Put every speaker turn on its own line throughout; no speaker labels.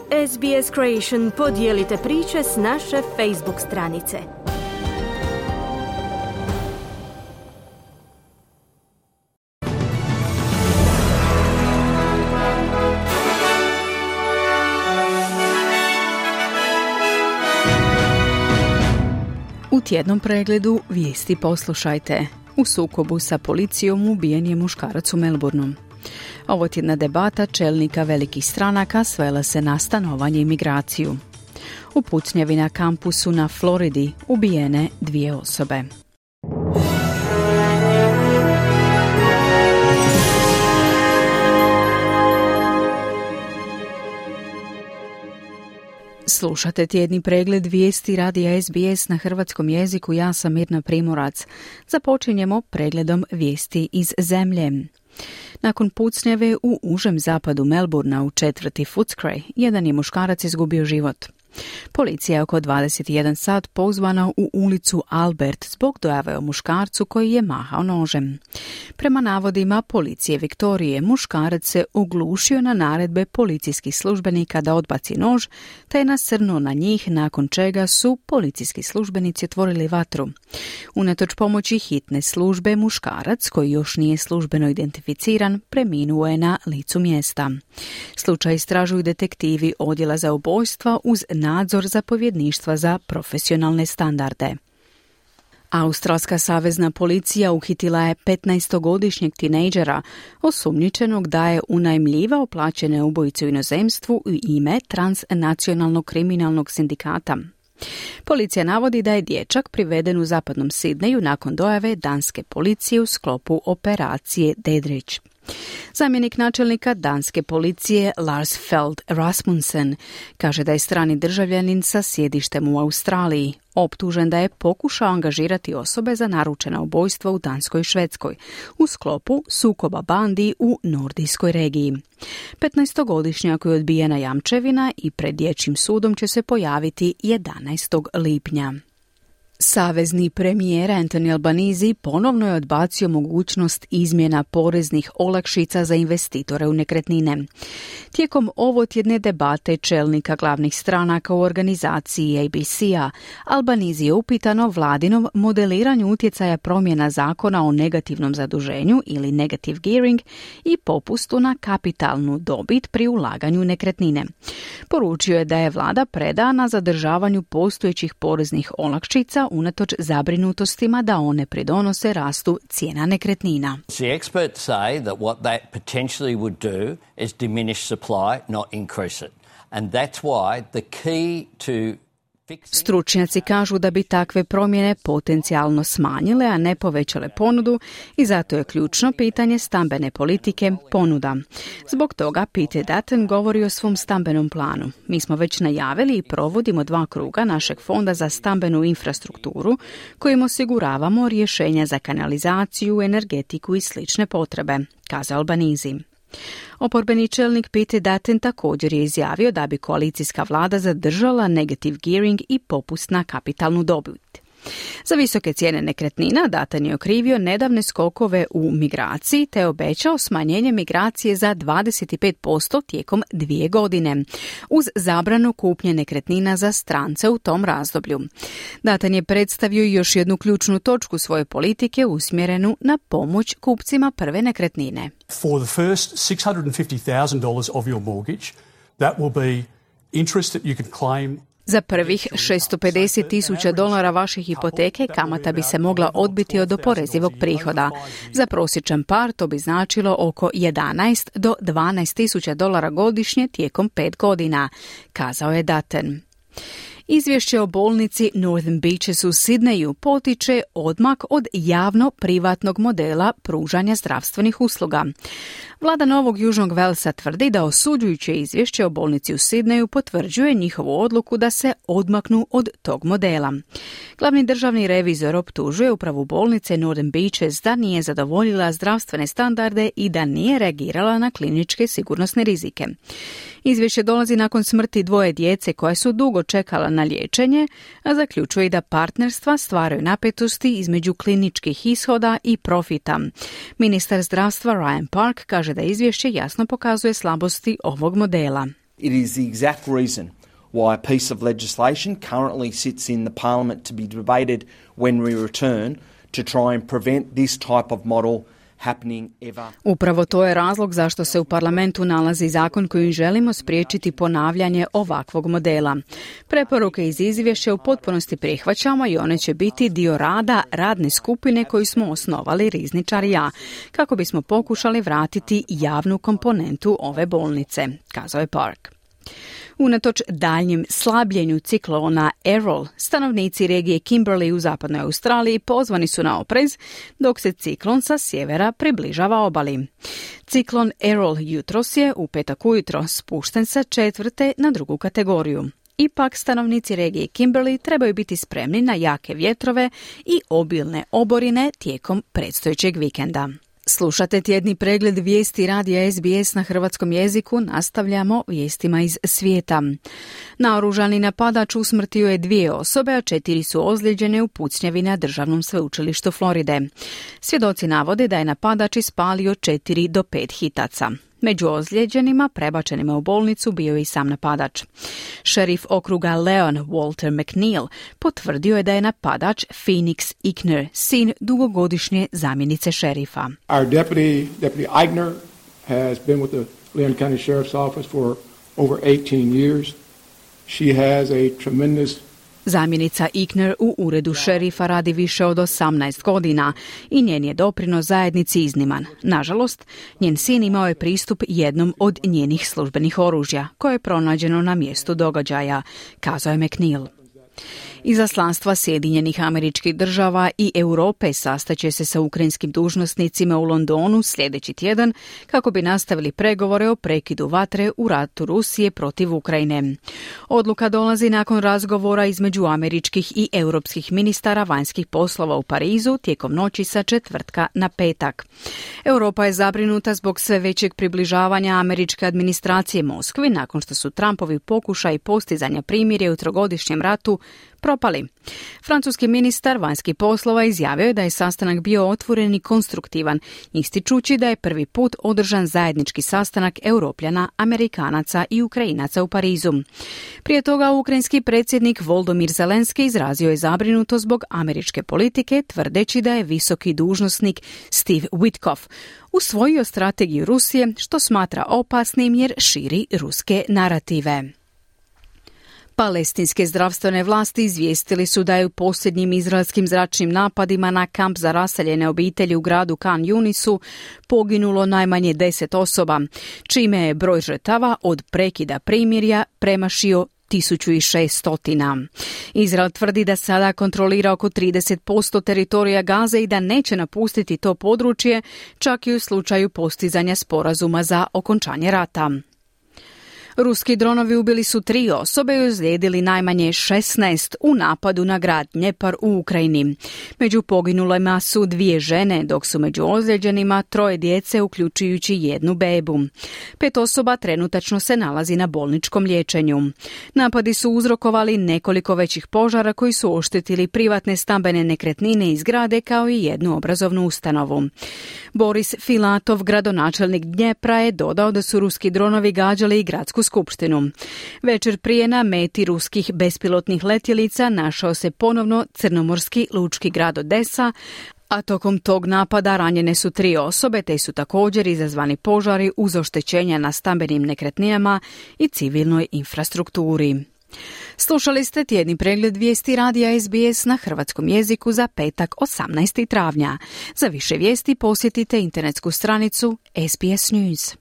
SBS Creation podijelite priče s naše Facebook stranice.
U tjednom pregledu vijesti poslušajte. U sukobu sa policijom ubijen je muškarac u Melbourneu. Ovo tjedna debata čelnika velikih stranaka svela se na stanovanje i migraciju. U pucnjavi na kampusu na Floridi ubijene 2 osobe. Slušate tjedni pregled vijesti radija SBS na hrvatskom jeziku. Ja sam Mirna Primorac. Započinjemo pregledom vijesti iz zemlje. Nakon pucnjave u užem zapadu Melbournea u četvrti Footscray, jedan je muškarac izgubio život. Policija je oko 21 sat pozvana u ulicu Albert zbog dojave o muškarcu koji je mahao nožem. Prema navodima policije Viktorije, muškarac se oglušio na naredbe policijskih službenika da odbaci nož, te je nasrnuo na njih, nakon čega su policijski službenici otvorili vatru. Unatoč pomoći hitne službe, muškarac, koji još nije službeno identificiran, preminuo je na licu mjesta. Slučaj istražuju detektivi odjela za ubojstva uz nadzor zapovjedništva za profesionalne standarde. Australska savezna policija uhitila je 15-godišnjeg tinejdžera osumnjičenog da je unajmljivao plaćene ubojice u inozemstvu u ime transnacionalnog kriminalnog sindikata. Policija navodi da je dječak priveden u zapadnom Sidneju nakon dojave danske policije u sklopu operacije Dedrić. Zamjenik načelnika danske policije Lars Feld Rasmussen kaže da je strani državljanin sa sjedištem u Australiji optužen da je pokušao angažirati osobe za naručena ubojstva u Danskoj i Švedskoj u sklopu sukoba bandi u nordijskoj regiji. 15-godišnjak je odbijena jamčevina i pred dječjim sudom će se pojaviti 11. lipnja. Savezni premijer Anthony Albanese ponovno je odbacio mogućnost izmjena poreznih olakšica za investitore u nekretnine. Tijekom ovotjedne debate čelnika glavnih stranaka u organizaciji ABC-a, Albanese je upitano vladinom modeliranju utjecaja promjena zakona o negativnom zaduženju ili negative gearing i popustu na kapitalnu dobit pri ulaganju u nekretnine. Poručio je da je vlada predana zadržavanju postojećih poreznih olakšica unatoč zabrinutostima da one pridonose rastu cijena nekretnina.
The experts say that what that potentially would do is diminish supply, not increase it. And that's why the key to
Stručnjaci kažu da bi takve promjene potencijalno smanjile, a ne povećale ponudu, i zato je ključno pitanje stambene politike ponuda. Zbog toga Peter Dutton govori o svom stambenom planu. Mi smo već najavili i provodimo 2 kruga našeg fonda za stambenu infrastrukturu, kojim osiguravamo rješenja za kanalizaciju, energetiku i slične potrebe, kazao Albanese. Oporbeni čelnik Peter Dutton također je izjavio da bi koalicijska vlada zadržala negative gearing i popust na kapitalnu dobit. Za visoke cijene nekretnina Dutton je okrivio nedavne skokove u migraciji te obećao smanjenje migracije za 25% tijekom 2 godine, uz zabranu kupnje nekretnina za strance u tom razdoblju. Dutton je predstavio još jednu ključnu točku svoje politike usmjerenu na pomoć kupcima prve nekretnine.
For the first $650,000 of your mortgage, that will be interest that you can claim.
Za prvih $650,000 vaše hipoteke kamata bi se mogla odbiti od oporezivog prihoda. Za prosječan par to bi značilo oko $11,000 do $12,000 godišnje tijekom 5 godina, kazao je Dutton. Izvješće o bolnici Northern Beaches u Sidneju potiče odmak od javno-privatnog modela pružanja zdravstvenih usluga. Vlada Novog Južnog Velsa tvrdi da osuđujuće izvješće o bolnici u Sidneju potvrđuje njihovu odluku da se odmaknu od tog modela. Glavni državni revizor optužuje upravu bolnice Northern Beaches da nije zadovoljila zdravstvene standarde i da nije reagirala na kliničke sigurnosne rizike. Izvješće dolazi nakon smrti 2 djece koja su dugo čekala na liječenje, a zaključuje da partnerstva stvaraju napetosti između kliničkih ishoda i profita. Ministar zdravstva Ryan Park kaže da izvješće jasno pokazuje slabosti ovog modela.
It is the exact reason why a piece of legislation currently sits in the Parliament to be debated when we return to try and prevent this type of model happening ever.
Upravo to je razlog zašto se u parlamentu nalazi zakon kojim želimo spriječiti ponavljanje ovakvog modela. Preporuke iz izvješća u potpunosti prihvaćamo i one će biti dio rada radne skupine koju smo osnovali rizničar i ja, kako bismo pokušali vratiti javnu komponentu ove bolnice, kazao je Park. Unatoč daljnjem slabljenju ciklona Errol, stanovnici regije Kimberley u zapadnoj Australiji pozvani su na oprez, dok se ciklon sa sjevera približava obali. Ciklon Errol jutros je u petak ujutro spušten sa 4. na 2. kategoriju. Ipak stanovnici regije Kimberley trebaju biti spremni na jake vjetrove i obilne oborine tijekom predstojećeg vikenda. Slušate tjedni pregled vijesti radija SBS na hrvatskom jeziku, nastavljamo vijestima iz svijeta. Naoružani napadač usmrtio je 2 osobe, a 4 su ozlijeđene u pucnjavi na državnom sveučilištu Floride. Svjedoci navode da je napadač ispalio 4 do 5 hitaca. Među ozlijeđenima, prebačenima u bolnicu, bio je i sam napadač. Šerif okruga Leon Walter McNeil potvrdio je da je napadač Phoenix Eichner, sin dugogodišnje zamjenice šerifa.
Our deputy Eichner has been with the Leon County Sheriff's Office for over 18 years. She has a tremendous
Zamjenica Eichner u uredu šerifa radi više od 18 godina i njen je doprinos zajednici izniman. Nažalost, njen sin imao je pristup jednom od njenih službenih oružja, koje je pronađeno na mjestu događaja, kazao je McNeil. Izaslanstva Sjedinjenih Američkih Država i Europe sastaće se sa ukrajinskim dužnosnicima u Londonu sljedeći tjedan kako bi nastavili pregovore o prekidu vatre u ratu Rusije protiv Ukrajine. Odluka dolazi nakon razgovora između američkih i europskih ministara vanjskih poslova u Parizu tijekom noći sa četvrtka na petak. Europa je zabrinuta zbog sve većeg približavanja američke administracije Moskvi nakon što su Trumpovi pokušaji postizanja primirja u trogodišnjem ratu propali. Francuski ministar vanjskih poslova izjavio je da je sastanak bio otvoren i konstruktivan, ističući da je prvi put održan zajednički sastanak Europljana, Amerikanaca i Ukrajinaca u Parizu. Prije toga ukrajinski predsjednik Volodymyr Zelenski izrazio je zabrinutost zbog američke politike, tvrdeći da je visoki dužnosnik Steve Witkoff usvojio strategiju Rusije, što smatra opasnim jer širi ruske narative. Palestinske zdravstvene vlasti izvijestili su da je u posljednjim izraelskim zračnim napadima na kamp za raseljene obitelji u gradu Khan Yunisu poginulo najmanje 10 osoba, čime je broj žrtava od prekida primirja premašio 1600. Izrael tvrdi da sada kontrolira oko 30% teritorija Gaze i da neće napustiti to područje, čak i u slučaju postizanja sporazuma za okončanje rata. Ruski dronovi ubili su 3 osobe i ozlijedili najmanje 16 u napadu na grad Dnjepar u Ukrajini. Među poginulima su 2 žene, dok su među ozlijeđenima 3 djece, uključujući 1 bebu. 5 osoba trenutačno se nalazi na bolničkom liječenju. Napadi su uzrokovali nekoliko većih požara koji su oštetili privatne stambene nekretnine i zgrade kao i jednu obrazovnu ustanovu. Boris Filatov, gradonačelnik Dnjepra, je dodao da su ruski dronovi gađali i gradsku skupštinu. Večer prije na meti ruskih bespilotnih letjelica našao se ponovno crnomorski lučki grad Odesa, a tokom tog napada ranjene su 3 osobe, te su također izazvani požari uz oštećenja na stambenim nekretninama i civilnoj infrastrukturi. Slušali ste tjedni pregled vijesti radija SBS na hrvatskom jeziku za petak 18. travnja. Za više vijesti posjetite internetsku stranicu SBS News.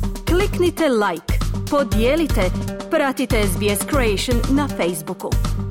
Kliknite like, podijelite, pratite SBS Creation na Facebooku.